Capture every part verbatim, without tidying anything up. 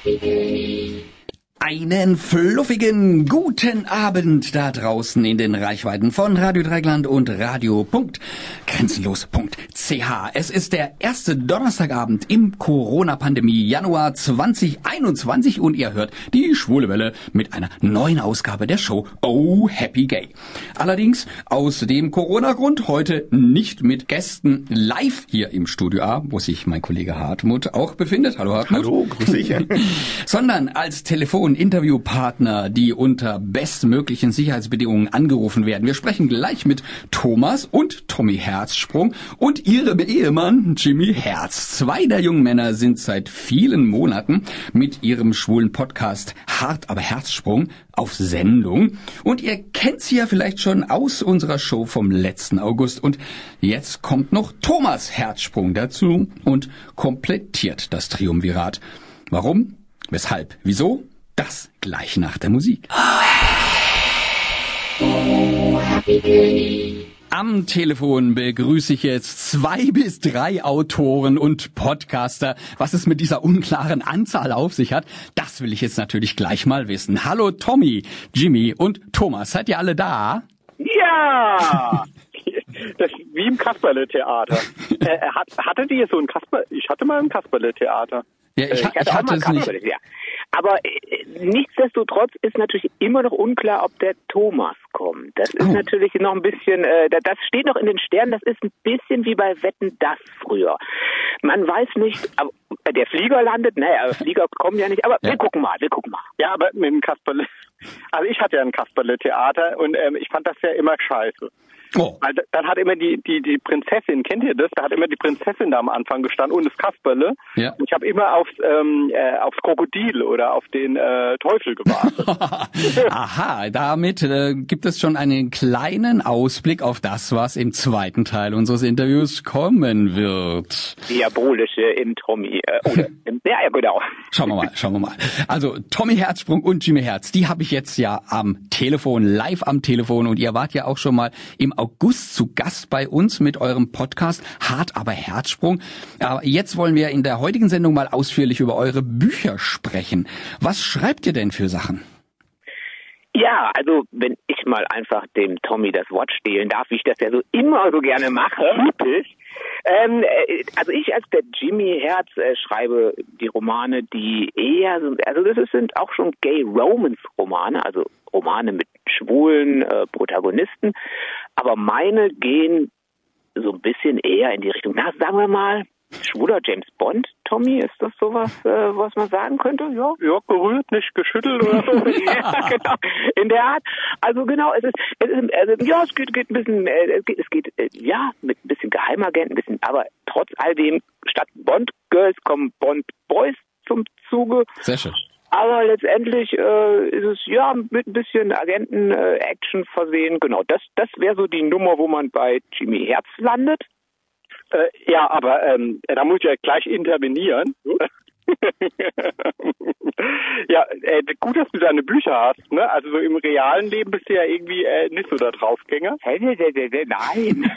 Einen fluffigen guten Abend da draußen in den Reichweiten von Radio Dreieckland und radio punkt grenzenlos punkt c h. Es ist der erste Donnerstagabend im Corona-Pandemie Januar zwanzig einundzwanzig und ihr hört die Schwule Welle mit einer neuen Ausgabe der Show Oh Happy Gay. Allerdings aus dem Corona-Grund heute nicht mit Gästen live hier im Studio A, wo sich mein Kollege Hartmut auch befindet. Hallo Hartmut. Hallo, grüß dich. Sondern als Telefon-Interviewpartner, die unter bestmöglichen Sicherheitsbedingungen angerufen werden. Wir sprechen gleich mit Thomas und Tommy Herzsprung und ihrem Ehemann Jimmy Herz. Zwei der jungen Männer sind seit vielen Monaten mit ihrem schwulen Podcast Hart aber Herzsprung auf Sendung. Und ihr kennt sie ja vielleicht schon aus unserer Show vom letzten August. Und jetzt kommt noch Thomas Herzsprung dazu und komplettiert das Triumvirat. Warum? Weshalb? Wieso? Das gleich nach der Musik. Am Telefon begrüße ich jetzt zwei bis drei Autoren und Podcaster. Was es mit dieser unklaren Anzahl auf sich hat, das will ich jetzt natürlich gleich mal wissen. Hallo Tommy, Jimmy und Thomas. Seid ihr alle da? Ja! Das ist wie im Kasperle-Theater. äh, hat, hattet ihr so ein Kasperle? Ich hatte mal ein Kasperle-Theater. Ja, ich, ich hatte, hatte, ich hatte es nicht. Ja. Aber äh, nichtsdestotrotz ist natürlich immer noch unklar, ob der Thomas kommt. Das ist oh. natürlich noch ein bisschen, äh, das steht noch in den Sternen, das ist ein bisschen wie bei Wetten, das früher. Man weiß nicht, aber der Flieger landet, naja, Flieger kommen ja nicht, aber ja. wir gucken mal, wir gucken mal. Ja, aber mit dem Kasperle, also ich hatte ja ein Kasperle-Theater und ähm, ich fand das ja immer scheiße. Oh. Weil dann hat immer die, die, die Prinzessin, kennt ihr das? Da hat immer die Prinzessin da am Anfang gestanden und das Kasperle. Ja. Und ich habe immer aufs, ähm, äh, aufs Krokodil oder auf den äh, Teufel gewartet. Aha, damit äh, gibt es schon einen kleinen Ausblick auf das, was im zweiten Teil unseres Interviews kommen wird. Diabolische im Tommy. Äh, oder im, ja, ja, genau. Schauen wir mal, schauen wir mal. Also Tommy Herzsprung und Jimmy Herz, die habe ich jetzt ja am Telefon, live am Telefon. Und ihr wart ja auch schon mal im August zu Gast bei uns mit eurem Podcast Hart aber Herzsprung. Aber jetzt wollen wir in der heutigen Sendung mal ausführlich über eure Bücher sprechen. Was schreibt ihr denn für Sachen? Ja, also wenn ich mal einfach dem Tommy das Wort stehlen darf, wie ich das ja so immer so gerne mache, typisch. Ähm, also ich als der Jimmy Herz äh, schreibe die Romane, die eher, so, also das sind auch schon Gay-Romance-Romane, also Romane mit schwulen äh, Protagonisten, aber meine gehen so ein bisschen eher in die Richtung, na sagen wir mal, schwuler James Bond, Tommy, ist das sowas, äh, was man sagen könnte? Ja, ja, gerührt, nicht geschüttelt oder so. Ja, genau, in der Art. Also genau, es ist, es ist also, ja, es geht, geht ein bisschen, äh, es geht, es geht äh, ja, mit ein bisschen Geheimagenten, ein bisschen, aber trotz all dem, statt Bond-Girls kommen Bond-Boys zum Zuge. Sehr schön. Aber letztendlich äh, ist es ja mit ein bisschen Agenten-Action äh, versehen. Genau, das, das wäre so die Nummer, wo man bei Jimmy Herz landet. Äh, ja, aber ähm, da muss ich ja gleich intervenieren. Ja, äh, gut, dass du deine Bücher hast, ne? Also so im realen Leben bist du ja irgendwie äh, nicht so der Draufgänger. Nein.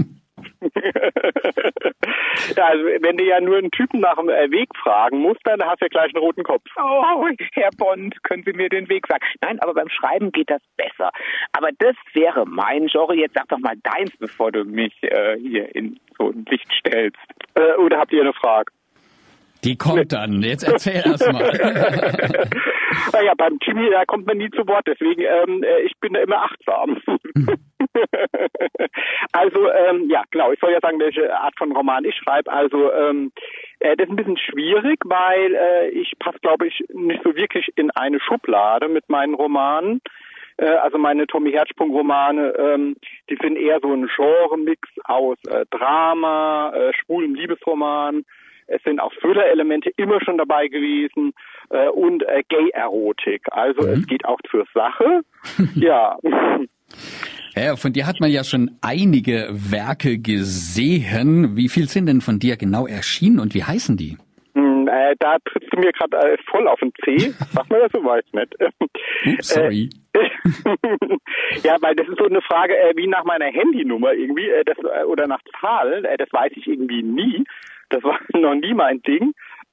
Ja, also wenn du ja nur einen Typen nach dem äh, Weg fragen musst, dann hast du ja gleich einen roten Kopf. Oh, Herr Bond, können Sie mir den Weg sagen? Nein, aber beim Schreiben geht das besser. Aber das wäre mein Genre. Jetzt sag doch mal deins, bevor du mich äh, hier in so ein Licht stellst. Äh, oder habt ihr eine Frage? Die kommt dann. Jetzt erzähl erst mal. Naja, beim Jimmy, da kommt man nie zu Wort. Deswegen, ähm, ich bin da immer achtsam. Also, ähm, ja, genau. Ich soll ja sagen, welche Art von Roman ich schreibe. Also, ähm, äh, das ist ein bisschen schwierig, weil äh, ich passe, glaube ich, nicht so wirklich in eine Schublade mit meinen Romanen. Äh, also meine Tommy Herzsprung-Romane, ähm, die sind eher so ein Genre-Mix aus äh, Drama, äh, schwulen Liebesroman. Es sind auch Thriller-Elemente immer schon dabei gewesen äh, und äh, Gay-Erotik. Also mhm. es geht auch zur Sache. Ja. Ja, von dir hat man ja schon einige Werke gesehen. Wie viel sind denn von dir genau erschienen und wie heißen die? Hm, äh, da trittst du mir gerade äh, voll auf den Zeh. Sag mal das so, weiß nicht. Oops, sorry. Äh, ja, weil das ist so eine Frage äh, wie nach meiner Handynummer irgendwie äh, das, äh, oder nach Zahlen. Äh, das weiß ich irgendwie nie. Das war noch nie mein Ding.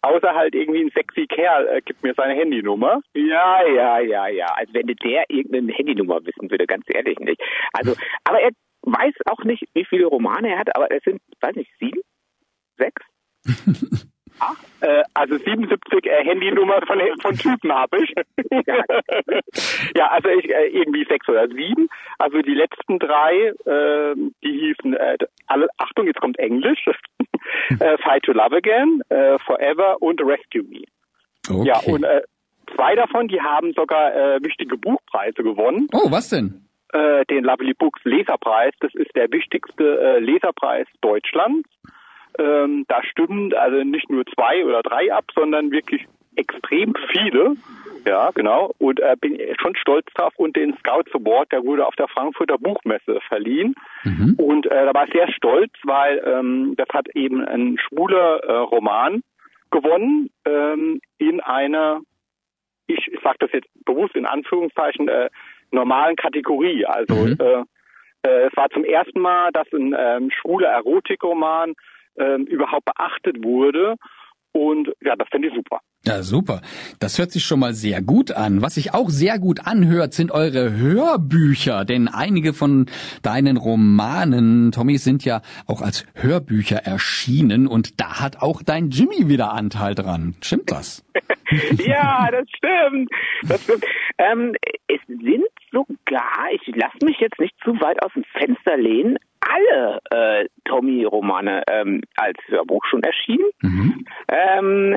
Außer halt irgendwie ein sexy Kerl äh, gibt mir seine Handynummer. Ja, ja, ja, ja. Als wenn der irgendeine Handynummer wissen würde, ganz ehrlich nicht. Also, aber er weiß auch nicht, wie viele Romane er hat, aber es sind, weiß nicht, sieben? Sechs? Ach, äh, also siebenundsiebzig äh, Handynummer von, von Typen habe ich. Ja, also ich äh, irgendwie sechs oder sieben. Also die letzten drei, äh, die hießen, äh, alle, Achtung, jetzt kommt Englisch, äh, Fight to Love Again, äh, Forever und Rescue Me. Okay. Ja, und äh, zwei davon, die haben sogar äh, wichtige Buchpreise gewonnen. Oh, was denn? Äh, den Lovely Books Leserpreis, das ist der wichtigste äh, Leserpreis Deutschlands. Ähm, da stimmen also nicht nur zwei oder drei ab, sondern wirklich extrem viele. Ja, genau. Und äh, bin schon stolz drauf. Und den Scouts Award, der wurde auf der Frankfurter Buchmesse verliehen. Mhm. Und äh, da war ich sehr stolz, weil ähm, das hat eben ein schwuler äh, Roman gewonnen ähm, in einer, ich, ich sage das jetzt bewusst in Anführungszeichen, äh, normalen Kategorie. Also mhm. äh, äh, es war zum ersten Mal, dass ein ähm, schwuler Erotikroman Ähm, überhaupt beachtet wurde. Und ja, das finde ich super. Ja, super. Das hört sich schon mal sehr gut an. Was sich auch sehr gut anhört, sind eure Hörbücher. Denn einige von deinen Romanen, Tommy, sind ja auch als Hörbücher erschienen. Und da hat auch dein Jimmy wieder Anteil dran. Stimmt das? Ja, das stimmt. Das stimmt. Ähm, es sind sogar, ich lasse mich jetzt nicht zu weit aus dem Fenster lehnen, alle äh, Tommy-Romane ähm, als Hörbuch schon erschienen. Mhm. Ähm,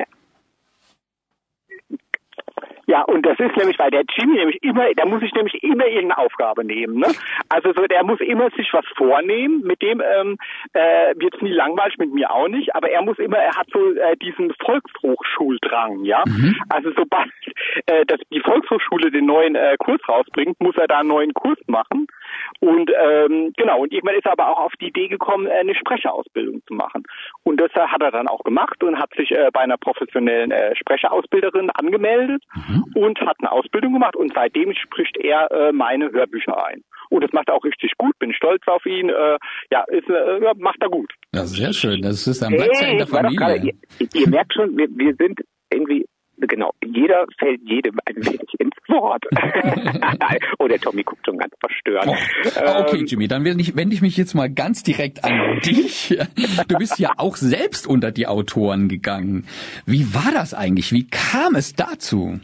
Ja, und das ist nämlich, weil der Jimmy nämlich immer, da muss ich nämlich immer irgendeine Aufgabe nehmen, ne? Also so, der muss immer sich was vornehmen, mit dem ähm, äh, wird's nie langweilig, mit mir auch nicht, aber er muss immer, er hat so äh, diesen Volkshochschuldrang, ja? Mhm. Also sobald äh, dass die Volkshochschule den neuen äh, Kurs rausbringt, muss er da einen neuen Kurs machen. Und ähm, genau, und irgendwann ist er aber auch auf die Idee gekommen, eine Sprecherausbildung zu machen. Und das hat er dann auch gemacht und hat sich äh, bei einer professionellen äh, Sprecherausbilderin angemeldet mhm. und hat eine Ausbildung gemacht. Und seitdem spricht er äh, meine Hörbücher ein. Und das macht er auch richtig gut, bin stolz auf ihn. Äh, ja, ist, äh, macht er gut. Ja, sehr schön. Das ist ein Platz hey, in der Familie. Grade, ihr, ihr merkt schon, wir, wir sind irgendwie... Genau, jeder fällt jedem ein wenig ins Wort. Oh, der Tommy guckt schon ganz verstört. Oh, okay, Jimmy, dann wende ich, wende ich mich jetzt mal ganz direkt an dich. Du bist ja auch selbst unter die Autoren gegangen. Wie war das eigentlich? Wie kam es dazu?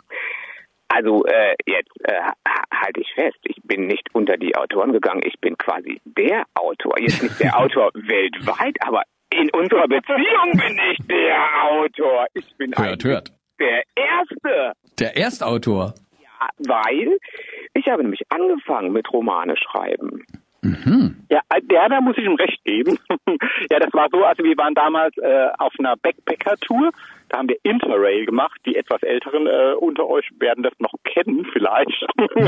Also äh, jetzt äh, halte ich fest, ich bin nicht unter die Autoren gegangen, ich bin quasi der Autor. Jetzt nicht der Autor weltweit, aber in unserer Beziehung bin ich der Autor. Ich bin hört, hört. Der Erste. Der Erstautor? Ja, weil ich habe nämlich angefangen mit Romane schreiben. Mhm. Ja, der, da muss ich ihm recht geben. Ja, das war so, also wir waren damals äh, auf einer Backpacker-Tour. Da haben wir Interrail gemacht. Die etwas Älteren äh, unter euch werden das noch kennen vielleicht.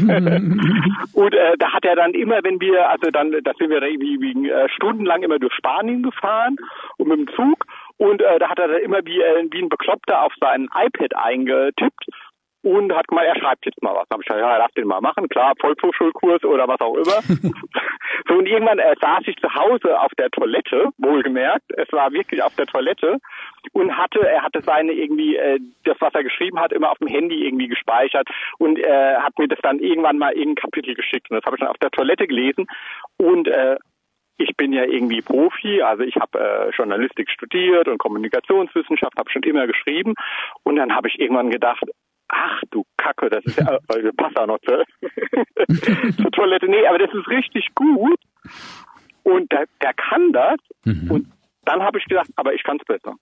Und äh, da hat er dann immer, wenn wir, also dann, da sind wir da irgendwie äh, stundenlang immer durch Spanien gefahren und mit dem Zug. Und äh, da hat er dann immer wie, äh, wie ein Bekloppter auf sein iPad eingetippt und hat gemeint, er schreibt jetzt mal was. Da habe ich gesagt, ja, er darf den mal machen, klar, Volkshochschulkurs oder was auch immer. So, und irgendwann äh, saß ich zu Hause auf der Toilette, wohlgemerkt, es war wirklich auf der Toilette und hatte, er hatte seine irgendwie, äh, das, was er geschrieben hat, immer auf dem Handy irgendwie gespeichert und äh, hat mir das dann irgendwann mal in ein Kapitel geschickt und das habe ich dann auf der Toilette gelesen und äh, ich bin ja irgendwie Profi, also ich habe äh, Journalistik studiert und Kommunikationswissenschaft, habe schon immer geschrieben und dann habe ich irgendwann gedacht, ach du Kacke, das ist ja, äh, passt auch noch zur, zur Toilette. Nee, aber das ist richtig gut und der, der kann das mhm. und dann habe ich gedacht, aber ich kann es besser.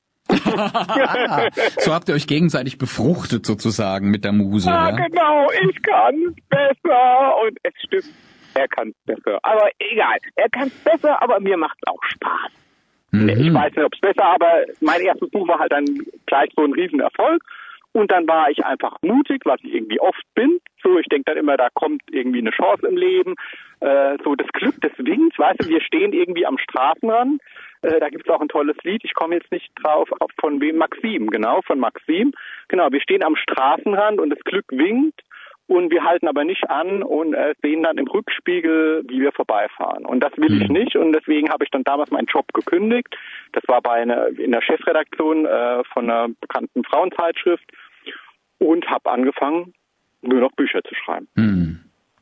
So habt ihr euch gegenseitig befruchtet sozusagen mit der Muse. Ja, ja? Genau, ich kann es besser und es stimmt. Er kann es besser. Aber egal, er kann es besser, aber mir macht es auch Spaß. Mhm. Ich weiß nicht, ob es besser, aber mein erstes Buch war halt dann gleich so ein Riesenerfolg. Und dann war ich einfach mutig, was ich irgendwie oft bin. So, ich denke dann immer, da kommt irgendwie eine Chance im Leben. Äh, so das Glück des Winks, weißt du, wir stehen irgendwie am Straßenrand. Äh, da gibt es auch ein tolles Lied, ich komme jetzt nicht drauf, von wem, Maxim, genau, von Maxim. Genau, wir stehen am Straßenrand und das Glück winkt. und wir halten aber nicht an und äh, sehen dann im Rückspiegel, wie wir vorbeifahren. Und das will ich nicht und deswegen habe ich dann damals meinen Job gekündigt. Das war bei einer in der Chefredaktion äh, von einer bekannten Frauenzeitschrift und habe angefangen, nur noch Bücher zu schreiben. Hm.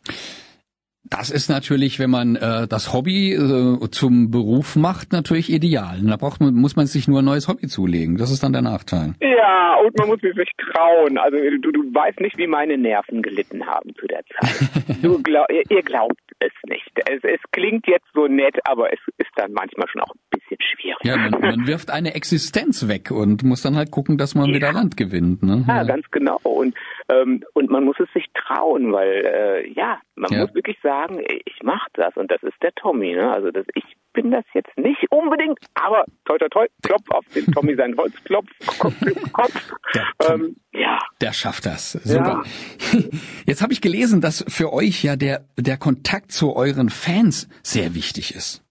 Das ist natürlich, wenn man äh, das Hobby äh, zum Beruf macht, natürlich ideal. Da braucht man, muss man sich nur ein neues Hobby zulegen. Das ist dann der Nachteil. Ja, und man muss sich trauen. Also du, du weißt nicht, wie meine Nerven gelitten haben zu der Zeit. Du glaub, ihr, ihr glaubt es nicht. Es, es klingt jetzt so nett, aber es ist dann manchmal schon auch ein bisschen schwierig. Ja, man, man wirft eine Existenz weg und muss dann halt gucken, dass man ja. wieder Land gewinnt. Ne? Ja, ja, ganz genau. Und ähm, und man muss es sich trauen, weil äh, ja, man ja. muss wirklich sagen, ich mache das und das ist der Tommy. Ne? Also das, ich bin das jetzt nicht unbedingt, aber toi toi toi, klopf auf den Tommy seinen Holzklopf, Kopf, Kopf. Der, ähm, ja. der schafft das. Super. Ja. Jetzt habe ich gelesen, dass für euch ja der der Kontakt zu euren Fans sehr wichtig ist.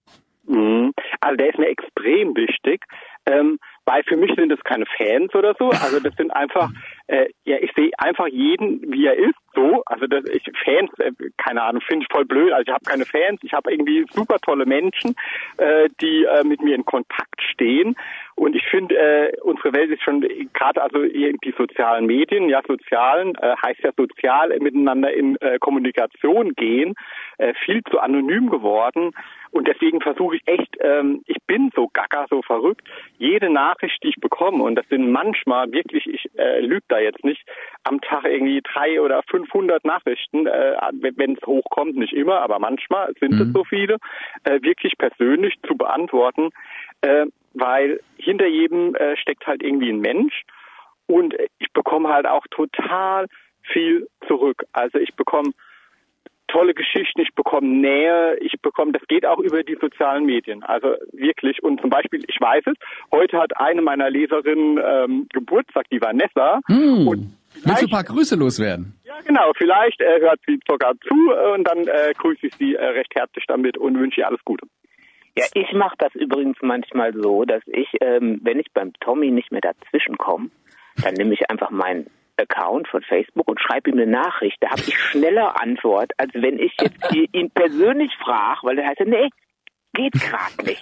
Also der ist mir extrem wichtig, ähm, weil für mich sind das keine Fans oder so. Also das sind einfach, äh, ja, ich sehe einfach jeden, wie er ist, so. Also das, ich Fans, äh, keine Ahnung, finde ich voll blöd. Also ich habe keine Fans, ich habe irgendwie super tolle Menschen, äh, die äh, mit mir in Kontakt stehen. Und ich finde, äh, unsere Welt ist schon gerade, also die sozialen Medien, ja sozialen, äh, heißt ja sozial miteinander in äh, Kommunikation gehen, äh, viel zu anonym geworden. Und deswegen versuche ich echt, ähm, ich bin so gaga, so verrückt, jede Nachricht, die ich bekomme, und das sind manchmal wirklich, ich äh, lüge da jetzt nicht, am Tag irgendwie drei oder fünfhundert Nachrichten, äh, wenn es hochkommt, nicht immer, aber manchmal sind mhm. es so viele, äh, wirklich persönlich zu beantworten, äh, weil hinter jedem äh, steckt halt irgendwie ein Mensch und ich bekomme halt auch total viel zurück. Also ich bekomme tolle Geschichten, ich bekomme Nähe, ich bekomme, das geht auch über die sozialen Medien, also wirklich. Und zum Beispiel, ich weiß es, heute hat eine meiner Leserinnen ähm, Geburtstag, die Vanessa. Hm. Und willst du ein paar Grüße loswerden? Ja, genau, vielleicht äh, hört sie sogar zu äh, und dann äh, grüße ich sie äh, recht herzlich damit und wünsche ihr alles Gute. Ja, ich mache das übrigens manchmal so, dass ich, ähm, wenn ich beim Tommy nicht mehr dazwischen komme, dann nehme ich einfach meinen Account von Facebook und schreibe ihm eine Nachricht. Da habe ich schneller Antwort, als wenn ich jetzt ihn persönlich frage, weil der heißt, nee, geht gerade nicht.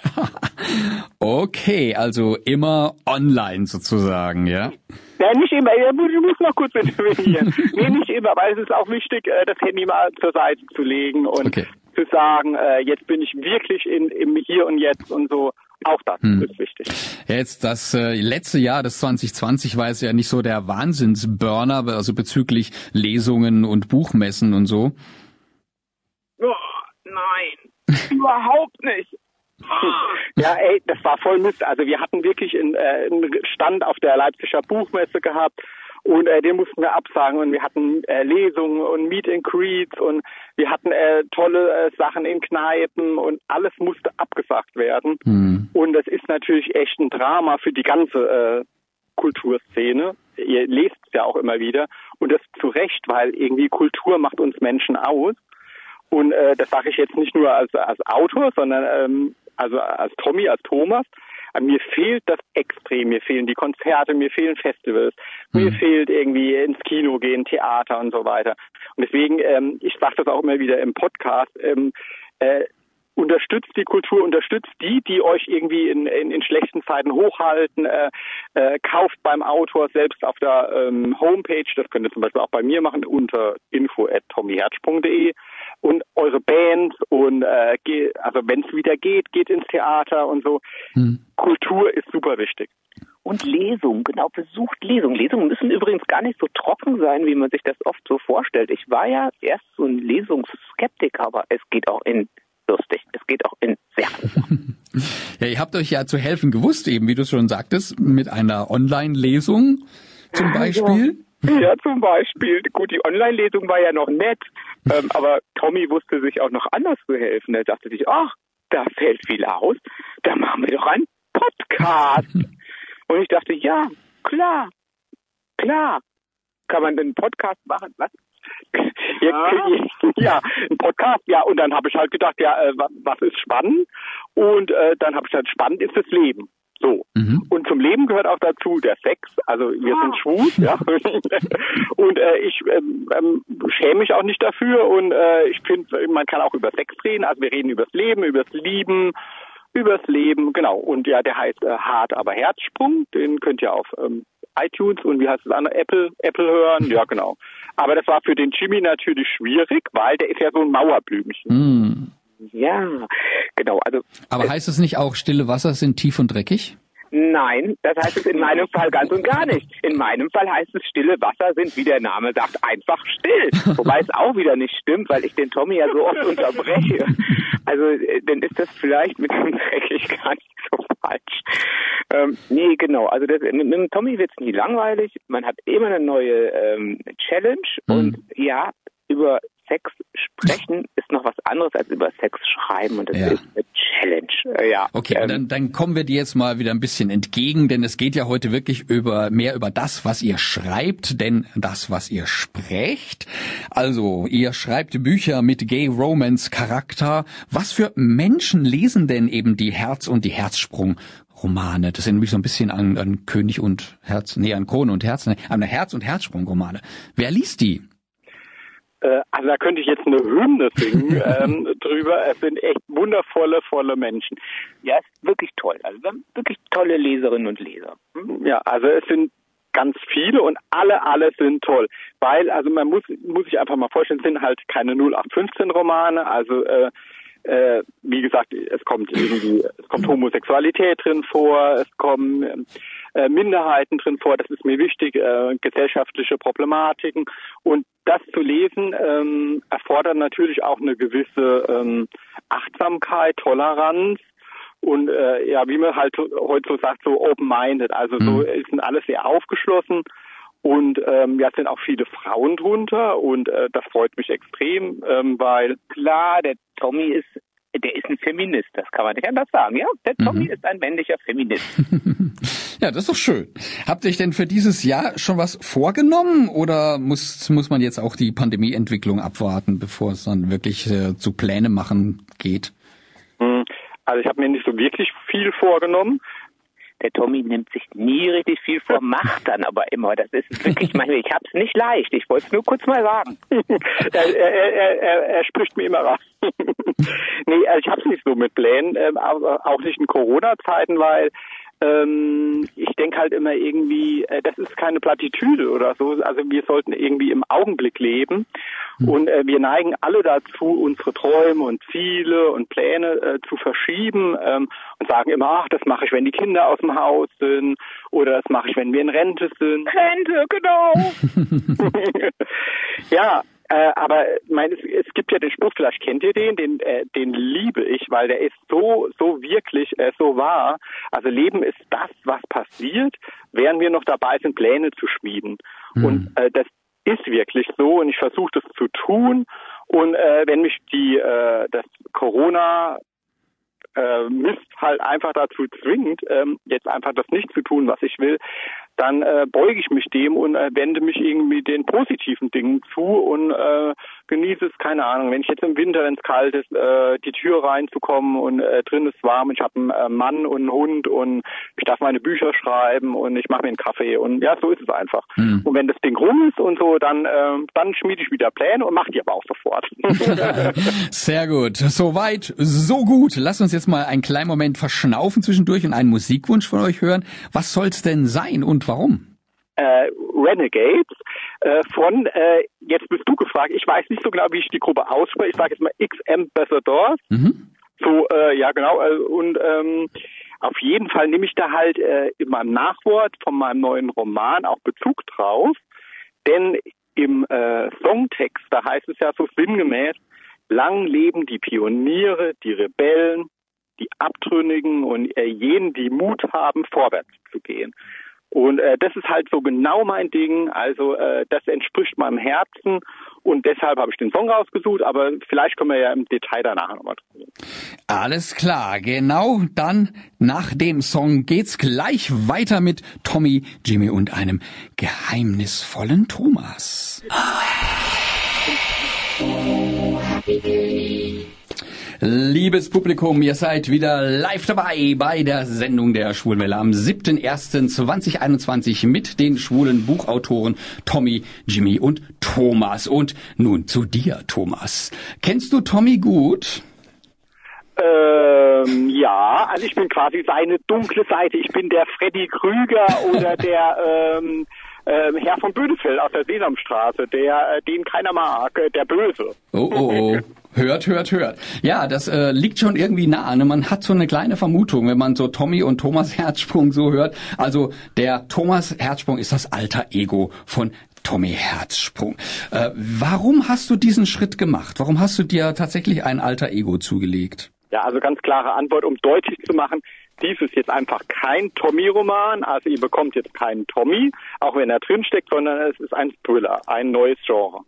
Okay, also immer online sozusagen, ja? Ja, nicht immer. Ich muss noch kurz intervenieren. Nee, nicht immer, weil es ist auch wichtig, das Handy mal zur Seite zu legen und okay. zu sagen, jetzt bin ich wirklich in, im Hier und Jetzt und so. Auch das hm. ist wichtig. Ja, jetzt das äh, letzte Jahr, das zwanzig zwanzig, war es ja nicht so der Wahnsinnsburner, also bezüglich Lesungen und Buchmessen und so. Oh, nein, überhaupt nicht. Ja, ey, das war voll Mist. Also wir hatten wirklich einen, äh, einen Stand auf der Leipziger Buchmesse gehabt. Und äh, den mussten wir absagen und wir hatten äh, Lesungen und Meet and Greets und wir hatten äh, tolle äh, Sachen in Kneipen und alles musste abgesagt werden. Mhm. Und das ist natürlich echt ein Drama für die ganze äh, Kulturszene. Ihr lest es ja auch immer wieder und das zu Recht, weil irgendwie Kultur macht uns Menschen aus. Und äh, das sage ich jetzt nicht nur als, als Autor, sondern ähm, also als Tommy, als Thomas. Mir fehlt das extrem, mir fehlen die Konzerte, mir fehlen Festivals, mhm. mir fehlt irgendwie ins Kino gehen, Theater und so weiter. Und deswegen, ähm, ich sage das auch immer wieder im Podcast, ähm, äh, unterstützt die Kultur, unterstützt die, die euch irgendwie in, in, in schlechten Zeiten hochhalten, äh, äh, kauft beim Autor selbst auf der ähm, Homepage, das könnt ihr zum Beispiel auch bei mir machen, unter info at tommyherz punkt de und eure Bands und äh, ge- also wenn es wieder geht, geht ins Theater und so. Hm. Kultur ist super wichtig. Und Lesung, genau, besucht Lesung. Lesungen müssen übrigens gar nicht so trocken sein, wie man sich das oft so vorstellt. Ich war ja erst so ein Lesungsskeptiker, aber es geht auch in lustig. Es geht auch in sehr. Ja, ihr habt euch ja zu helfen gewusst, eben wie du schon sagtest, mit einer Online-Lesung zum Beispiel. Ja, ja zum Beispiel. Gut, die Online-Lesung war ja noch nett, ähm, aber Tommy wusste sich auch noch anders zu helfen. Er dachte sich, ach, da fällt viel aus, da machen wir doch einen Podcast. Und ich dachte, ja, klar, klar, kann man einen Podcast machen, was? Ja, ja, ein Podcast, ja, und dann habe ich halt gedacht, ja, äh, was ist spannend? Und äh, dann habe ich gesagt, spannend ist das Leben. So. Mhm. Und zum Leben gehört auch dazu der Sex. Also wir ah. sind schwul, ja. Und äh, ich ähm, ähm, schäme mich auch nicht dafür. Und äh, ich finde, man kann auch über Sex reden. Also wir reden übers Leben, übers Lieben, übers Leben, genau. Und ja, der heißt äh, Hart, aber Herzsprung. Den könnt ihr auf ähm, iTunes und wie heißt es an Apple, Apple hören. Ja, genau. Aber das war für den Jimmy natürlich schwierig, weil der ist ja so ein Mauerblümchen. Mm. Ja, genau. Also. Aber äh, heißt es nicht auch, stille Wasser sind tief und dreckig? Nein, das heißt es in meinem Fall ganz und gar nicht. In meinem Fall heißt es, stille Wasser sind, wie der Name sagt, einfach still. Wobei es auch wieder nicht stimmt, weil ich den Tommy ja so oft unterbreche. Also dann ist das vielleicht mit dem dreckig gar nicht so falsch. Ähm, nee, genau. Also das, mit, mit dem Tommy wird's nie langweilig. Man hat immer eine neue ähm, Challenge und mhm. ja, über Sex sprechen ist noch was anderes als über Sex schreiben und das ja. ist eine Challenge. Ja. Okay, ähm, dann, dann kommen wir dir jetzt mal wieder ein bisschen entgegen, denn es geht ja heute wirklich über mehr über das, was ihr schreibt, denn das, was ihr sprecht. Also, ihr schreibt Bücher mit Gay Romance Charakter. Was für Menschen lesen denn eben die Herz- und die Herzsprung Romane? Das sind nämlich so ein bisschen an, an König und Herz, nee, an Krone und Herz, nee, an Herz- und Herzsprung Romane. Wer liest die? Also da könnte ich jetzt eine Hymne singen ähm, drüber. Es sind echt wundervolle, volle Menschen. Ja, es ist wirklich toll. Also wir haben wirklich tolle Leserinnen und Leser. Hm? Ja, also es sind ganz viele und alle, alle sind toll. Weil, also man muss muss sich einfach mal vorstellen, es sind halt keine null acht fünfzehn Romane. Also äh, äh, wie gesagt, es kommt irgendwie, es kommt Homosexualität drin vor, es kommen äh, Minderheiten drin vor. Das ist mir wichtig, äh, gesellschaftliche Problematiken und das zu lesen ähm, erfordert natürlich auch eine gewisse ähm, Achtsamkeit, Toleranz und äh, ja, wie man halt heute so sagt, so open-minded. Also so mhm. sind alles sehr aufgeschlossen und ähm, ja, es sind auch viele Frauen drunter und äh, das freut mich extrem, ähm, weil klar, der Tommy ist der ist ein Feminist, das kann man nicht anders sagen, ja? Der Tommy mhm. ist ein männlicher Feminist. Ja, das ist doch schön. Habt ihr euch denn für dieses Jahr schon was vorgenommen oder muss muss man jetzt auch die Pandemieentwicklung abwarten, bevor es dann wirklich äh, zu Pläne machen geht? Also ich habe mir nicht so wirklich viel vorgenommen. Der Tommy nimmt sich nie richtig viel vor, macht dann aber immer. Das ist wirklich, manchmal, ich hab's nicht leicht. Ich wollte es nur kurz mal sagen. er, er, er, er, er spricht mir immer raus. Nee, also ich hab's nicht so mit Plänen, ähm, aber auch nicht in Corona-Zeiten, weil ähm, ich denke halt immer irgendwie, äh, das ist keine Plattitüde oder so. Also wir sollten irgendwie im Augenblick leben. Und äh, wir neigen alle dazu, unsere Träume und Ziele und Pläne äh, zu verschieben ähm, und sagen immer, ach, das mache ich, wenn die Kinder aus dem Haus sind oder das mache ich, wenn wir in Rente sind. Rente, genau. Ja, äh, aber mein, es, es gibt ja den Spruch, vielleicht kennt ihr den, den, äh, den liebe ich, weil der ist so, so wirklich, äh, so wahr. Also Leben ist das, was passiert, während wir noch dabei sind, Pläne zu schmieden. Mhm. Und äh, das ist wirklich so und ich versuche das zu tun und äh, wenn mich die äh, das Corona äh, Mist halt einfach dazu zwingt, ähm, jetzt einfach das nicht zu tun, was ich will, dann äh, beuge ich mich dem und äh, wende mich irgendwie den positiven Dingen zu und äh, genieße es, keine Ahnung, wenn ich jetzt im Winter, wenn es kalt ist, äh, die Tür reinzukommen und äh, drin ist warm, ich habe einen äh, Mann und einen Hund und ich darf meine Bücher schreiben und ich mache mir einen Kaffee und ja, so ist es einfach. Mhm. Und wenn das Ding rum ist und so, dann äh, dann schmiede ich wieder Pläne und mache die aber auch sofort. Sehr gut. Soweit, so gut. Lass uns jetzt mal einen kleinen Moment verschnaufen zwischendurch und einen Musikwunsch von euch hören. Was soll's denn sein und warum? Äh, Renegades äh, von, äh, jetzt bist du gefragt, ich weiß nicht so genau, wie ich die Gruppe ausspreche, ich sage jetzt mal X-Ambassadors, mhm. so, äh, ja genau, äh, und ähm, auf jeden Fall nehme ich da halt äh, in meinem Nachwort von meinem neuen Roman auch Bezug drauf, denn im äh, Songtext, da heißt es ja so sinngemäß, lang leben die Pioniere, die Rebellen, die Abtrünnigen und äh, jenen, die Mut haben, vorwärts zu gehen. Und äh, das ist halt so genau mein Ding, also äh, das entspricht meinem Herzen und deshalb habe ich den Song rausgesucht, aber vielleicht können wir ja im Detail danach nochmal drüber reden. Alles klar, genau, dann nach dem Song geht's gleich weiter mit Tommy, Jimmy und einem geheimnisvollen Thomas. Liebes Publikum, ihr seid wieder live dabei bei der Sendung der Schwulenwelle am siebten ersten zweitausendeinundzwanzig mit den schwulen Buchautoren Tommy, Jimmy und Thomas. Und nun zu dir, Thomas. Kennst du Tommy gut? Ähm, ja, also ich bin quasi seine dunkle Seite. Ich bin der Freddy Krüger oder der ähm, äh, Herr von Bödefeld aus der Sesamstraße, der, äh, den keiner mag, äh, der Böse. Oh, oh, oh. Hört, hört, hört. Ja, das äh, liegt schon irgendwie nah. Ne? Man hat so eine kleine Vermutung, wenn man so Tommy und Thomas Herzsprung so hört. Also der Thomas Herzsprung ist das alter Ego von Tommy Herzsprung. Äh, warum hast du diesen Schritt gemacht? Warum hast du dir tatsächlich ein alter Ego zugelegt? Ja, also ganz klare Antwort, um deutlich zu machen, dies ist jetzt einfach kein Tommy-Roman, also ihr bekommt jetzt keinen Tommy, auch wenn er drinsteckt, sondern es ist ein Thriller, ein neues Genre.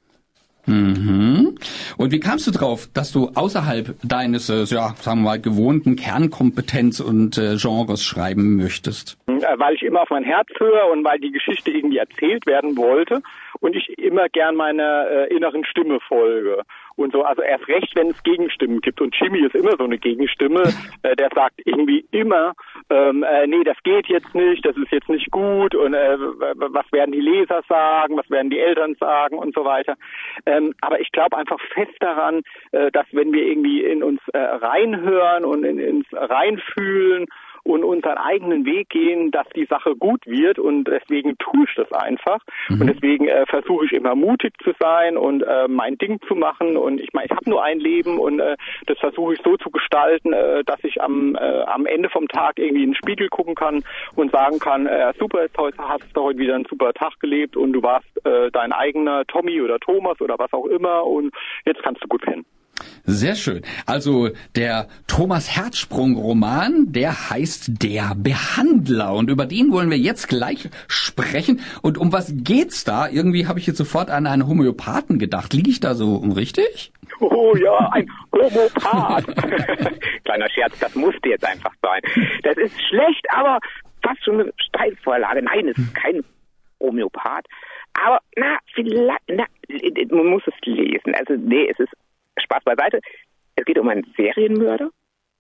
Mhm. Und wie kamst du drauf, dass du außerhalb deines, äh, ja, sagen wir mal, gewohnten Kernkompetenz und äh, Genres schreiben möchtest? Weil ich immer auf mein Herz höre und weil die Geschichte irgendwie erzählt werden wollte und ich immer gern meiner äh, inneren Stimme folge. Und so, also erst recht, wenn es Gegenstimmen gibt. Und Jimmy ist immer so eine Gegenstimme, äh, der sagt irgendwie immer, ähm, äh, nee, das geht jetzt nicht, das ist jetzt nicht gut und äh, was werden die Leser sagen, was werden die Eltern sagen und so weiter. Ähm, aber ich glaube einfach fest daran, äh, dass wenn wir irgendwie in uns äh, reinhören und in uns reinfühlen und unseren eigenen Weg gehen, dass die Sache gut wird und deswegen tue ich das einfach mhm. und deswegen äh, versuche ich immer mutig zu sein und äh, mein Ding zu machen und ich meine, ich habe nur ein Leben und äh, das versuche ich so zu gestalten, äh, dass ich am äh, am Ende vom Tag irgendwie in den Spiegel gucken kann und sagen kann, äh, super, jetzt heute hast du heute wieder einen super Tag gelebt und du warst äh, dein eigener Tommy oder Thomas oder was auch immer und jetzt kannst du gut pennen. Sehr schön. Also der Thomas Herzsprung-Roman, der heißt Der Behandler und über den wollen wir jetzt gleich sprechen. Und um was geht's da? Irgendwie habe ich jetzt sofort an einen Homöopathen gedacht. Liege ich da so um richtig? Oh ja, ein Homopath. Kleiner Scherz, das musste jetzt einfach sein. Das ist schlecht, aber fast schon eine Steilvorlage. Nein, es ist kein Homöopath. Aber na, vielleicht, na, man muss es lesen. Also nee, es ist Spaß beiseite. Es geht um einen Serienmörder,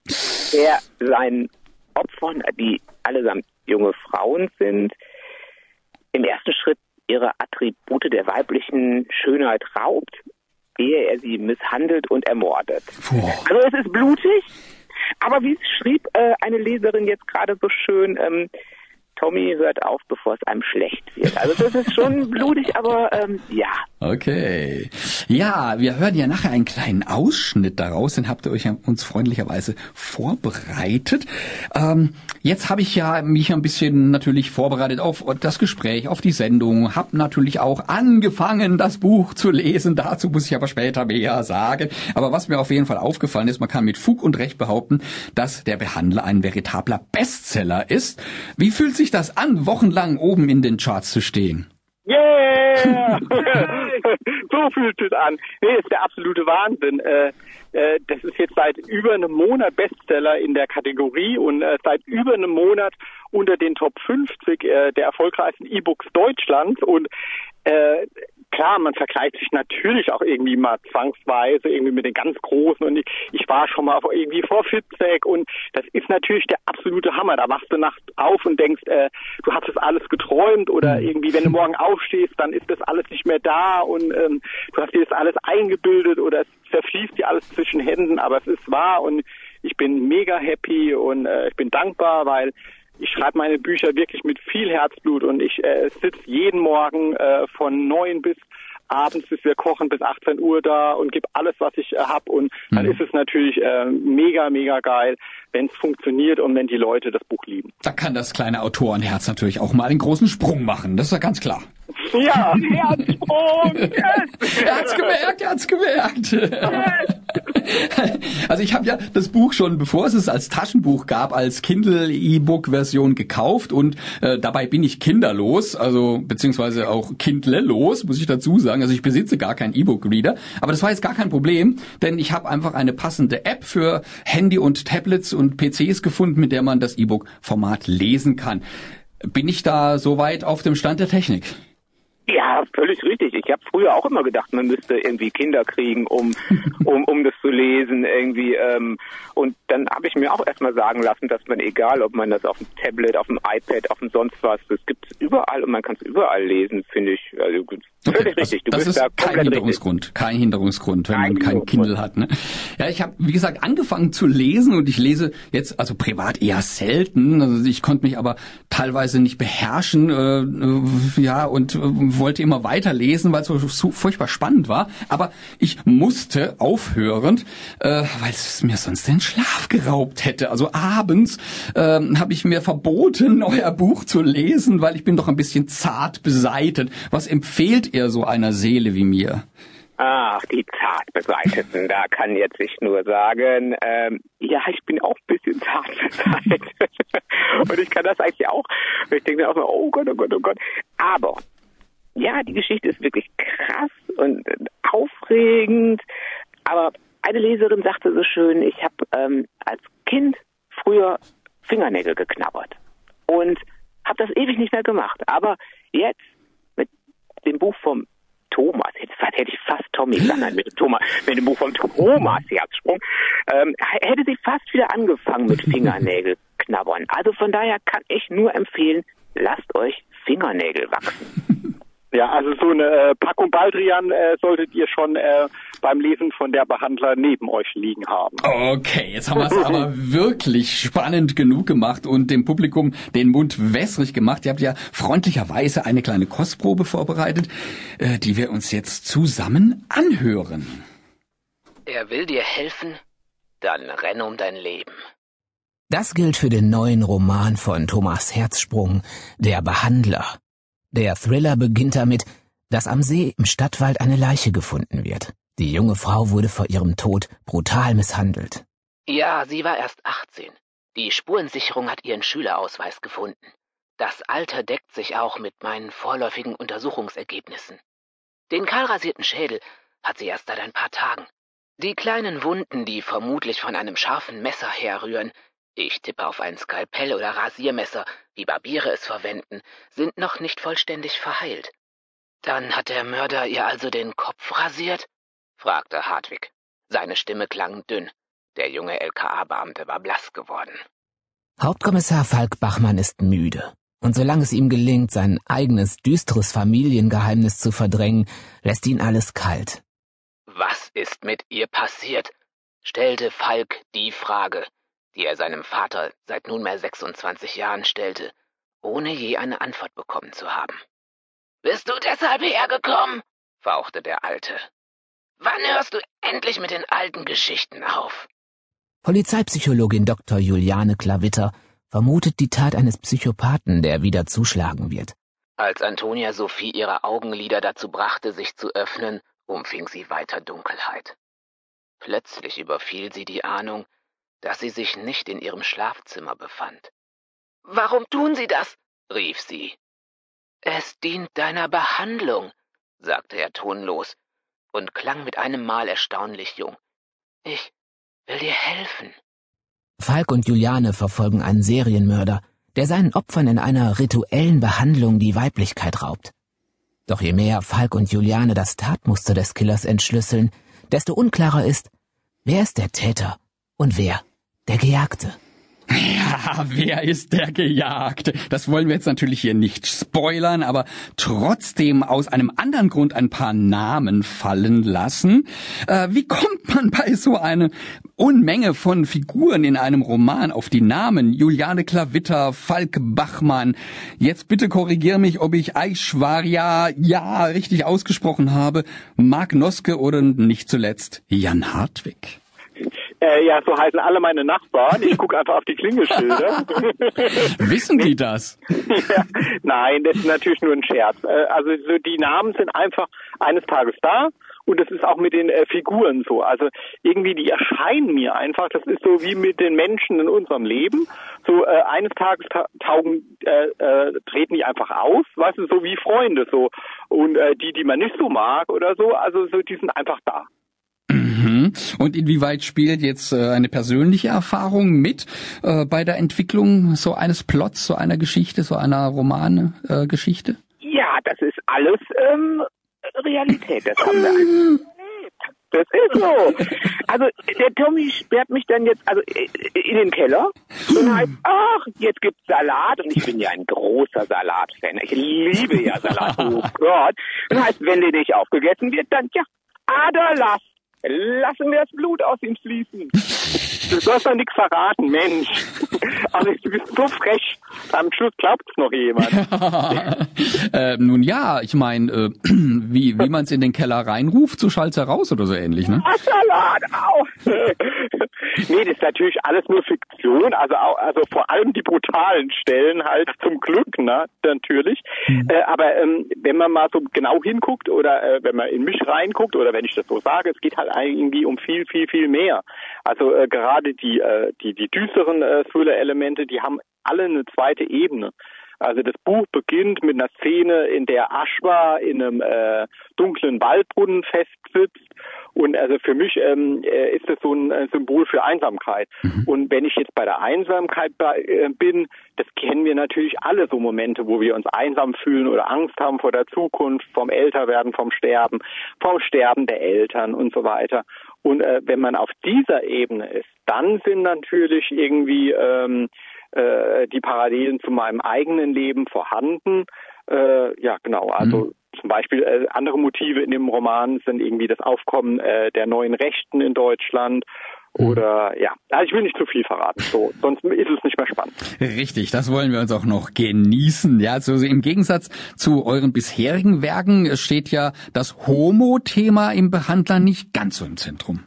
der seinen Opfern, die allesamt junge Frauen sind, im ersten Schritt ihre Attribute der weiblichen Schönheit raubt, ehe er sie misshandelt und ermordet. Puh. Also es ist blutig, aber wie es schrieb äh, eine Leserin jetzt gerade so schön, ähm, Tommy hört auf, bevor es einem schlecht wird. Also das ist schon blutig, aber ähm, ja. Okay. Ja, wir hören ja nachher einen kleinen Ausschnitt daraus, den habt ihr euch uns freundlicherweise vorbereitet. Ähm, jetzt habe ich ja mich ein bisschen natürlich vorbereitet auf das Gespräch, auf die Sendung, habe natürlich auch angefangen, das Buch zu lesen. Dazu muss ich aber später mehr sagen. Aber was mir auf jeden Fall aufgefallen ist, man kann mit Fug und Recht behaupten, dass Der Behandler ein veritabler Bestseller ist. Wie fühlt sich das an, wochenlang oben in den Charts zu stehen? Yeah! So fühlt es an. Nee, ist der absolute Wahnsinn. Äh, äh, das ist jetzt seit über einem Monat Bestseller in der Kategorie und äh, seit über einem Monat unter den Top fünfzig äh, der erfolgreichsten E-Books Deutschlands und äh, klar, man vergleicht sich natürlich auch irgendwie mal zwangsweise irgendwie mit den ganz Großen und ich, ich war schon mal irgendwie vor Fitzek und das ist natürlich der absolute Hammer. Da wachst du nachts auf und denkst, äh, du hast das alles geträumt oder irgendwie, wenn du morgen aufstehst, dann ist das alles nicht mehr da und ähm, du hast dir das alles eingebildet oder es zerfließt dir alles zwischen Händen, aber es ist wahr und ich bin mega happy und äh, ich bin dankbar, weil ich schreibe meine Bücher wirklich mit viel Herzblut und ich äh, sitze jeden Morgen äh, von neun bis abends, bis wir kochen, bis achtzehn Uhr da und gebe alles, was ich äh, habe. Und dann mhm. ist es natürlich äh, mega, mega geil, wenn es funktioniert und wenn die Leute das Buch lieben. Da kann das kleine Autorenherz natürlich auch mal einen großen Sprung machen, das ist ja ganz klar. Ja, Herzsprung! Yes. Er hat's gemerkt, er hat's gemerkt. Also ich habe ja das Buch schon, bevor es es als Taschenbuch gab, als Kindle-E-Book-Version gekauft und äh, dabei bin ich kinderlos, also beziehungsweise auch kindlelos, muss ich dazu sagen. Also ich besitze gar keinen E-Book-Reader, aber das war jetzt gar kein Problem, denn ich habe einfach eine passende App für Handy und Tablets und P Cs gefunden, mit der man das E-Book-Format lesen kann. Bin ich da soweit auf dem Stand der Technik? Ja, Ja, völlig richtig. Ich habe früher auch immer gedacht, man müsste irgendwie Kinder kriegen, um um um das zu lesen irgendwie. Ähm, und dann habe ich mir auch erstmal sagen lassen, dass man, egal ob man das auf dem Tablet, auf dem iPad, auf dem sonst was, das gibt es überall und man kann es überall lesen, finde ich. Also völlig okay, richtig. Du das bist ist da kein Hinderungsgrund, richtig. kein Hinderungsgrund, wenn kein man kein Kindle hat. Ne? Ja, ich habe, wie gesagt, angefangen zu lesen und ich lese jetzt, also privat eher selten. Also ich konnte mich aber teilweise nicht beherrschen, äh, ja, und äh, wollte immer weiterlesen, weil es so, so furchtbar spannend war. Aber ich musste aufhören, äh, weil es mir sonst den Schlaf geraubt hätte. Also abends äh, habe ich mir verboten, euer Buch zu lesen, weil ich bin doch ein bisschen zart beseitet. Was empfiehlt ihr so einer Seele wie mir? Ach, die Zartbeseiteten, da kann jetzt ich nur sagen, ähm, ja, ich bin auch ein bisschen zart beseitet. Und ich kann das eigentlich auch. Ich denke mir auch so, oh Gott, oh Gott, oh Gott. Aber, ja, die Geschichte ist wirklich krass und aufregend. Aber eine Leserin sagte so schön, ich habe ähm, als Kind früher Fingernägel geknabbert. Und habe das ewig nicht mehr gemacht. Aber jetzt mit dem Buch vom Thomas, jetzt hätte ich fast Tommy gesagt, nein, mit dem Thomas, mit dem Buch von Thomas Herzsprung, ähm, hätte sie fast wieder angefangen mit Fingernägel knabbern. Also von daher kann ich nur empfehlen, lasst euch Fingernägel wachsen. Ja, also so eine äh, Packung Baldrian äh, solltet ihr schon äh, beim Lesen von der Behandler neben euch liegen haben. Okay, jetzt haben wir es aber wirklich spannend genug gemacht und dem Publikum den Mund wässrig gemacht. Ihr habt ja freundlicherweise eine kleine Kostprobe vorbereitet, äh, die wir uns jetzt zusammen anhören. Er will dir helfen? Dann renn um dein Leben. Das gilt für den neuen Roman von Thomas Herzsprung, Der Behandler. Der Thriller beginnt damit, dass am See im Stadtwald eine Leiche gefunden wird. Die junge Frau wurde vor ihrem Tod brutal misshandelt. Ja, sie war erst achtzehn. Die Spurensicherung hat ihren Schülerausweis gefunden. Das Alter deckt sich auch mit meinen vorläufigen Untersuchungsergebnissen. Den kahlrasierten Schädel hat sie erst seit ein paar Tagen. Die kleinen Wunden, die vermutlich von einem scharfen Messer herrühren, ich tippe auf ein Skalpell oder Rasiermesser, wie Barbiere es verwenden, sind noch nicht vollständig verheilt. Dann hat der Mörder ihr also den Kopf rasiert? Fragte Hartwig. Seine Stimme klang dünn. Der junge L K A-Beamte war blass geworden. Hauptkommissar Falk Bachmann ist müde. Und solange es ihm gelingt, sein eigenes düsteres Familiengeheimnis zu verdrängen, lässt ihn alles kalt. Was ist mit ihr passiert? Stellte Falk die Frage, die er seinem Vater seit nunmehr sechsundzwanzig Jahren stellte, ohne je eine Antwort bekommen zu haben. »Bist du deshalb hergekommen?« fauchte der Alte. »Wann hörst du endlich mit den alten Geschichten auf?« Polizeipsychologin Doktor Juliane Klavitter vermutet die Tat eines Psychopathen, der wieder zuschlagen wird. Als Antonia Sophie ihre Augenlider dazu brachte, sich zu öffnen, umfing sie weiter Dunkelheit. Plötzlich überfiel sie die Ahnung, dass sie sich nicht in ihrem Schlafzimmer befand. »Warum tun Sie das?« rief sie. »Es dient deiner Behandlung«, sagte er tonlos und klang mit einem Mal erstaunlich jung. »Ich will dir helfen.« Falk und Juliane verfolgen einen Serienmörder, der seinen Opfern in einer rituellen Behandlung die Weiblichkeit raubt. Doch je mehr Falk und Juliane das Tatmuster des Killers entschlüsseln, desto unklarer ist, wer ist der Täter und wer der Gejagte. Ja, wer ist der Gejagte? Das wollen wir jetzt natürlich hier nicht spoilern, aber trotzdem aus einem anderen Grund ein paar Namen fallen lassen. Äh, wie kommt man bei so einer Unmenge von Figuren in einem Roman auf die Namen? Juliane Klavitter, Falk Bachmann. Jetzt bitte korrigier mich, ob ich Aishwarya ja richtig ausgesprochen habe. Mark Noske oder nicht zuletzt Jan Hartwig. Äh, ja, so heißen alle meine Nachbarn. Ich gucke einfach auf die Klingelschilder. Wissen die das? Ja, nein, das ist natürlich nur ein Scherz. Äh, also so die Namen sind einfach eines Tages da und das ist auch mit den äh, Figuren so. Also irgendwie die erscheinen mir einfach. Das ist so wie mit den Menschen in unserem Leben. So äh, eines Tages ta- taugen, äh, äh, treten die einfach aus, weißt du, so wie Freunde so. Und äh, die, die man nicht so mag oder so, also so die sind einfach da. Und inwieweit spielt jetzt äh, eine persönliche Erfahrung mit äh, bei der Entwicklung so eines Plots, so einer Geschichte, so einer Romangeschichte? Äh, ja, das ist alles ähm, Realität, das haben wir erlebt. Das ist so. Also der Tommy sperrt mich dann jetzt also in den Keller und heißt, ach, jetzt gibt's Salat und ich bin ja ein großer Salatfan. Ich liebe ja Salat. Oh Gott. Und heißt, wenn der nicht aufgegessen wird, dann ja, Aderlass. Lassen wir das Blut aus ihm fließen. Du sollst doch nichts verraten, Mensch. Also du bist so frech. Am Schluss glaubt's noch jemand. äh, nun ja, ich meine, äh, wie wie man es in den Keller reinruft, so schallt's heraus oder so ähnlich, ne? Ach, Salat, au. Nee, das ist natürlich alles nur Fiktion, also auch, also vor allem die brutalen Stellen halt zum Glück, ne, natürlich. Mhm. Äh, aber ähm, wenn man mal so genau hinguckt oder äh, wenn man in mich reinguckt oder wenn ich das so sage, es geht halt irgendwie um viel, viel, viel mehr. Also äh, gerade die äh, die die düsteren äh, Thriller-Elemente, die haben alle eine zweite Ebene. Also das Buch beginnt mit einer Szene, in der Ashwa in einem äh, dunklen Waldbrunnen festsitzt. Und also für mich ähm, ist das so ein äh, Symbol für Einsamkeit. Mhm. Und wenn ich jetzt bei der Einsamkeit bei, äh, bin, das kennen wir natürlich alle, so Momente, wo wir uns einsam fühlen oder Angst haben vor der Zukunft, vom Älterwerden, vom Sterben, vom Sterben der Eltern und so weiter. Und äh, wenn man auf dieser Ebene ist, dann sind natürlich irgendwie ähm, äh, die Parallelen zu meinem eigenen Leben vorhanden. Äh, ja, genau, also mhm. Zum Beispiel äh, andere Motive in dem Roman sind irgendwie das Aufkommen äh, der neuen Rechten in Deutschland oder ja, also ich will nicht zu viel verraten, so, sonst ist es nicht mehr spannend. Richtig, das wollen wir uns auch noch genießen. Ja, also im Gegensatz zu euren bisherigen Werken steht ja das Homo-Thema im Behandler nicht ganz so im Zentrum.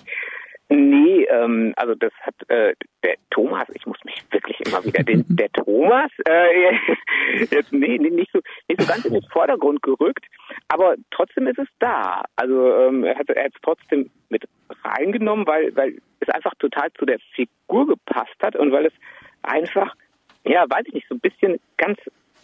Nee, ähm, also das hat äh, der Thomas, ich muss mich wirklich immer wieder, den, der Thomas, äh, jetzt nee, nee, nicht so nicht so ganz in den Vordergrund gerückt, aber trotzdem ist es da. Also ähm, er hat er hat es trotzdem mit reingenommen, weil weil es einfach total zu der Figur gepasst hat und weil es einfach, ja, weiß ich nicht, so ein bisschen ganz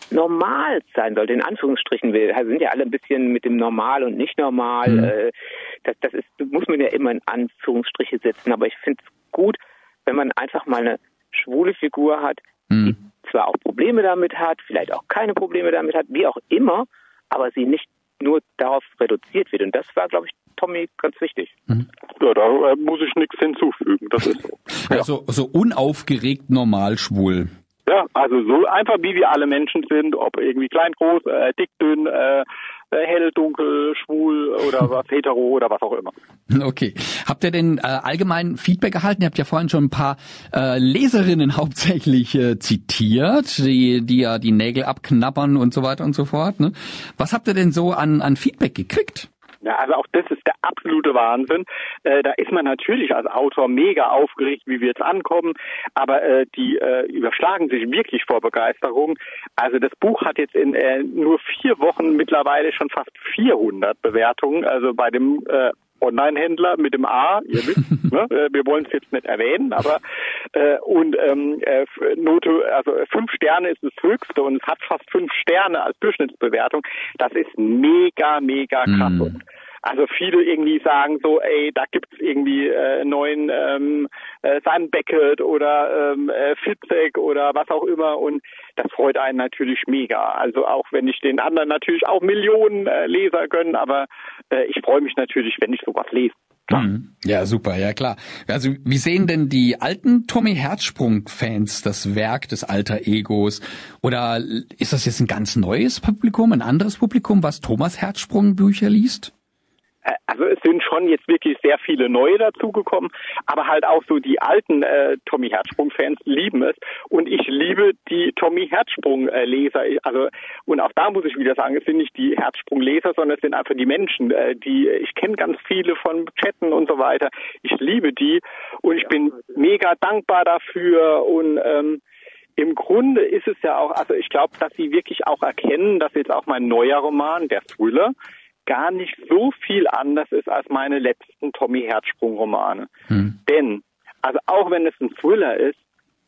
normal sein sollte, in Anführungsstrichen. Wir sind ja alle ein bisschen mit dem Normal und nicht normal. Mhm. Äh, das, das ist, muss man ja immer in Anführungsstriche setzen, aber ich finde es gut, wenn man einfach mal eine schwule Figur hat, mhm. die zwar auch Probleme damit hat, vielleicht auch keine Probleme damit hat, wie auch immer, aber sie nicht nur darauf reduziert wird. Und das war, glaube ich, Tommy ganz wichtig. Mhm. Ja, da äh, muss ich nichts hinzufügen. Das ist so. Also so unaufgeregt normal schwul. Ja, also so einfach wie wir alle Menschen sind, ob irgendwie klein, groß, äh, dick, dünn, äh, hell, dunkel, schwul oder was, hetero oder was auch immer. Okay. Habt ihr denn äh, allgemein Feedback erhalten? Ihr habt ja vorhin schon ein paar äh, Leserinnen hauptsächlich äh, zitiert, die, die ja die Nägel abknabbern und so weiter und so fort. Ne? Was habt ihr denn so an, an Feedback gekriegt? Ja, also auch das ist der absolute Wahnsinn. Äh, da ist man natürlich als Autor mega aufgeregt, wie wir jetzt ankommen, aber äh, die äh, überschlagen sich wirklich vor Begeisterung. Also das Buch hat jetzt in äh, nur vier Wochen mittlerweile schon fast vierhundert Bewertungen, also bei dem äh, Online-Händler mit dem A, ihr wisst, ne? Wir wollen es jetzt nicht erwähnen, aber äh, und ähm, äh, Note, also fünf Sterne ist das höchste und es hat fast fünf Sterne als Durchschnittsbewertung. Das ist mega, mega krass. Mm. Also viele irgendwie sagen so, ey, da gibt's irgendwie äh, neuen ähm, äh, Simon Beckett oder ähm, äh, Fitzek oder was auch immer und das freut einen natürlich mega. Also auch wenn ich den anderen natürlich auch Millionen äh, Leser gönnen, aber äh, ich freue mich natürlich, wenn ich sowas lese. Klar. Ja, super, ja klar. Also wie sehen denn die alten Tommy Herzsprung-Fans das Werk des Alter Egos? Oder ist das jetzt ein ganz neues Publikum, ein anderes Publikum, was Thomas Herzsprung-Bücher liest? Also es sind schon jetzt wirklich sehr viele neue dazugekommen, aber halt auch so die alten äh, Tommy Herzsprung-Fans lieben es und ich liebe die Tommy Herzsprung-Leser. Also und auch da muss ich wieder sagen, es sind nicht die Herzsprung-Leser, sondern es sind einfach die Menschen, äh, die ich kenne ganz viele von Chatten und so weiter. Ich liebe die und ich bin mega dankbar dafür und ähm, im Grunde ist es ja auch, also ich glaube, dass sie wirklich auch erkennen, dass jetzt auch mein neuer Roman, der Thriller, gar nicht so viel anders ist als meine letzten Tommy Herzsprung-Romane. Hm. Denn, also auch wenn es ein Thriller ist,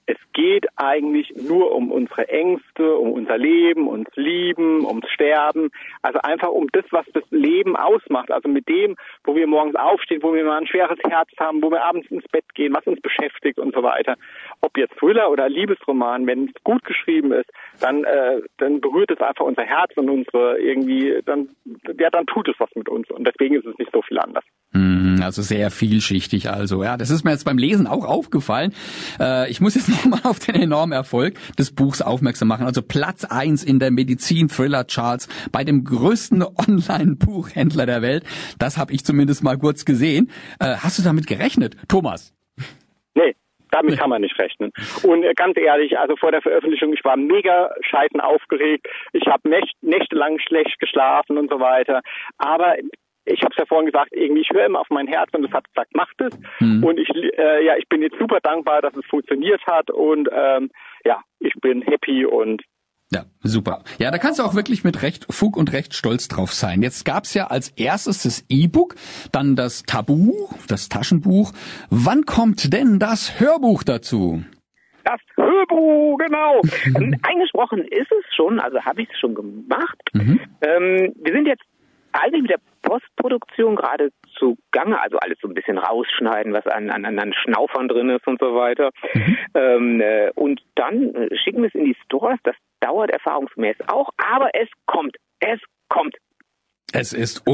es geht eigentlich nur um unsere Ängste, um unser Leben, ums Lieben, ums Sterben. Also einfach um das, was das Leben ausmacht. Also mit dem, wo wir morgens aufstehen, wo wir mal ein schweres Herz haben, wo wir abends ins Bett gehen, was uns beschäftigt und so weiter. Ob jetzt Thriller oder Liebesroman, wenn es gut geschrieben ist, dann äh, dann berührt es einfach unser Herz und unsere irgendwie, dann ja, dann tut es was mit uns. Und deswegen ist es nicht so viel anders. Also sehr vielschichtig also. Ja, das ist mir jetzt beim Lesen auch aufgefallen. Äh, ich muss jetzt nochmal auf den enormen Erfolg des Buchs aufmerksam machen. Also Platz eins in der Medizin-Thriller-Charts bei dem größten Online-Buchhändler der Welt. Das habe ich zumindest mal kurz gesehen. Äh, hast du damit gerechnet, Thomas? Nee. Damit kann man nicht rechnen. Und äh, ganz ehrlich, also vor der Veröffentlichung, ich war mega scheiden aufgeregt. Ich habe nächt, nächtelang schlecht geschlafen und so weiter. Aber ich habe es ja vorhin gesagt, irgendwie ich höre immer auf mein Herz und es hat gesagt, macht es. Mhm. Und ich äh, ja, ich bin jetzt super dankbar, dass es funktioniert hat und ähm, ja, ich bin happy und ja, super. Ja, da kannst du auch wirklich mit Recht, Fug und Recht stolz drauf sein. Jetzt gab's ja als erstes das E-Book, dann das Tabu, das Taschenbuch. Wann kommt denn das Hörbuch dazu? Das Hörbuch, genau. Eingesprochen ist es schon, also habe ich es schon gemacht. Mhm. Ähm, wir sind jetzt eigentlich mit der Postproduktion gerade zugange, also alles so ein bisschen rausschneiden, was an, an, an Schnaufern drin ist und so weiter. Mhm. Ähm, äh, und dann äh, schicken wir es in die Stores. Das dauert erfahrungsgemäß auch, aber es kommt. Es kommt. Es ist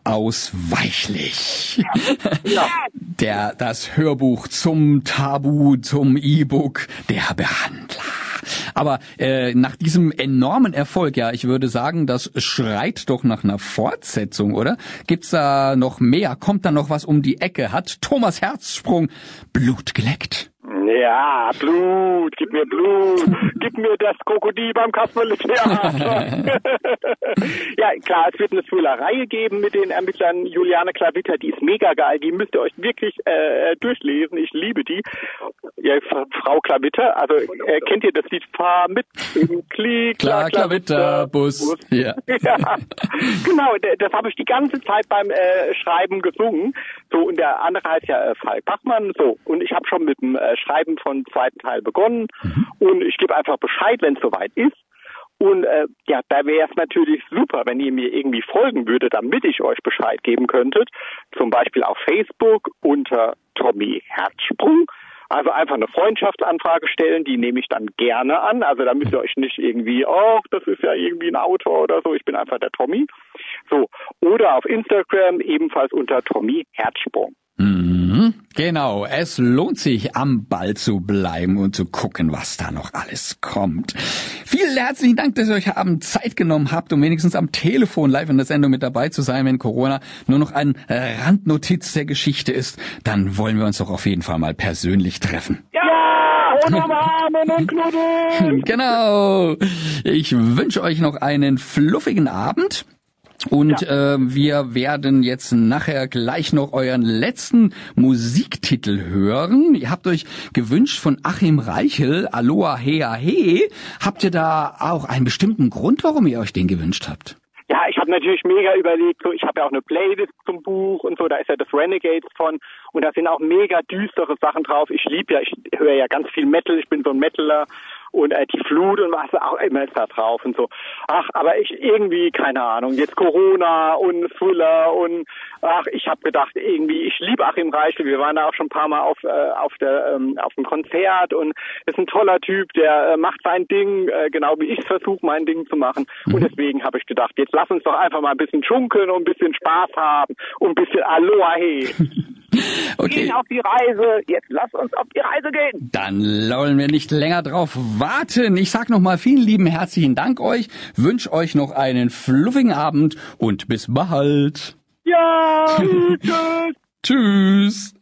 unausweichlich. Ja. Der, das Hörbuch zum Tabu, zum E-Book, der Behandler. Aber äh, nach diesem enormen Erfolg, ja, ich würde sagen, das schreit doch nach einer Fortsetzung, oder? Gibt's da noch mehr? Kommt da noch was um die Ecke? Hat Thomas Herzsprung Blut geleckt? Ja, Blut, gib mir Blut, gib mir das Krokodil beim Kasperle-Theater. Ja, klar, es wird eine Thriller-Reihe geben mit den Ermittlern. Juliane Klavitter, die ist mega geil, die müsst ihr euch wirklich äh, durchlesen, ich liebe die. Ja, Frau Klavitter, also äh, kennt ihr das Lied Fahr mit im Klick, klar, Klavitter, Bus. Bus. Ja. Ja, genau, das habe ich die ganze Zeit beim äh, Schreiben gesungen. So, und der andere heißt ja äh, Falk Bachmann, so, und ich habe schon mit dem äh, Schreiben von zweiten Teil begonnen mhm. und ich gebe einfach Bescheid, wenn es soweit ist. Und äh, ja, da wäre es natürlich super, wenn ihr mir irgendwie folgen würdet, damit ich euch Bescheid geben könntet. Zum Beispiel auf Facebook unter Tommy Herzsprung. Also einfach eine Freundschaftsanfrage stellen, die nehme ich dann gerne an. Also da müsst ihr euch nicht irgendwie, oh, das ist ja irgendwie ein Autor oder so, ich bin einfach der Tommy. So, oder auf Instagram ebenfalls unter Tommy Herzsprung. Mhm, genau, es lohnt sich, am Ball zu bleiben und zu gucken, was da noch alles kommt. Vielen herzlichen Dank, dass ihr euch Abend Zeit genommen habt, um wenigstens am Telefon live in der Sendung mit dabei zu sein. Wenn Corona nur noch eine Randnotiz der Geschichte ist, dann wollen wir uns doch auf jeden Fall mal persönlich treffen. Ja, und umarmen und knuddeln. Genau. Ich wünsche euch noch einen fluffigen Abend. Und ja. äh, wir werden jetzt nachher gleich noch euren letzten Musiktitel hören. Ihr habt euch gewünscht von Achim Reichel, Aloha Hea He. Habt ihr da auch einen bestimmten Grund, warum ihr euch den gewünscht habt? Ja, ich habe natürlich mega überlegt, so ich habe ja auch eine Playlist zum Buch und so, da ist ja das Renegades von und da sind auch mega düstere Sachen drauf. Ich liebe ja, ich höre ja ganz viel Metal, ich bin so ein Metaler. Und äh, die Flut und was auch immer ist da drauf und so. Ach, aber ich irgendwie, keine Ahnung, jetzt Corona und Thriller und ach, ich habe gedacht, irgendwie, ich liebe Achim Reichel, wir waren da auch schon ein paar Mal auf äh, auf der ähm, auf dem Konzert und ist ein toller Typ, der äh, macht sein Ding, äh, genau wie ich versuche, mein Ding zu machen. Mhm. Und deswegen habe ich gedacht, jetzt lass uns doch einfach mal ein bisschen schunkeln und ein bisschen Spaß haben und ein bisschen Aloha He. Okay. Gehen auf die Reise, jetzt lass uns auf die Reise gehen. Dann wollen wir nicht länger drauf warten. Ich sag nochmal vielen lieben herzlichen Dank euch, wünsche euch noch einen fluffigen Abend und bis bald. Ja, tschüss. Tschüss.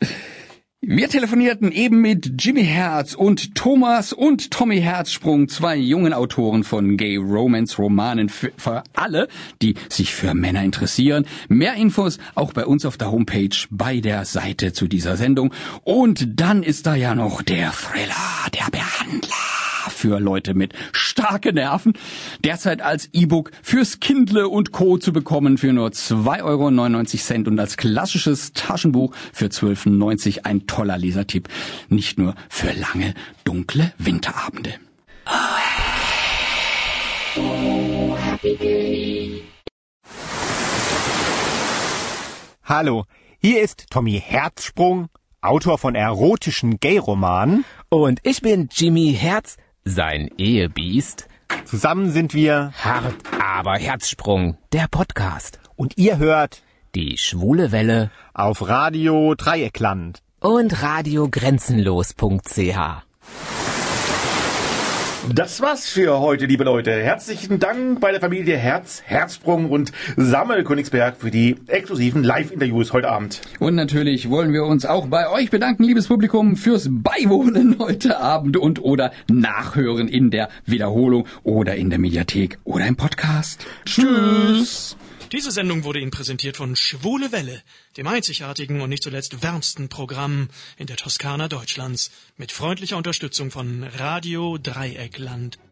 Wir telefonierten eben mit Jimmy Herz und Thomas und Tommy Herzsprung, zwei jungen Autoren von Gay-Romance-Romanen für, für alle, die sich für Männer interessieren. Mehr Infos auch bei uns auf der Homepage bei der Seite zu dieser Sendung. Und dann ist da ja noch der Thriller, der Behandler. für Leute mit starken Nerven. Derzeit als E-Book fürs Kindle und Co. zu bekommen für nur zwei Euro neunundneunzig und als klassisches Taschenbuch für zwölf neunzig. Ein toller Lesertipp. Nicht nur für lange, dunkle Winterabende. Oh, happy day. Hallo, hier ist Tommy Herzsprung, Autor von erotischen Gay-Romanen. Und ich bin Jimmy Herz, sein Ehebiest. Zusammen sind wir Hart, aber Herzsprung, der Podcast. und ihr hört Die schwule Welle auf Radio Dreieckland. und radio grenzenlos punkt c h. Das war's für heute, liebe Leute. Herzlichen Dank bei der Familie Herz, Herzsprung und Sammel-Königsberg für die exklusiven Live-Interviews heute Abend. Und natürlich wollen wir uns auch bei euch bedanken, liebes Publikum, fürs Beiwohnen heute Abend und oder Nachhören in der Wiederholung oder in der Mediathek oder im Podcast. Tschüss! Diese Sendung wurde Ihnen präsentiert von Schwule Welle, dem einzigartigen und nicht zuletzt wärmsten Programm in der Toskana Deutschlands, mit freundlicher Unterstützung von Radio Dreieckland.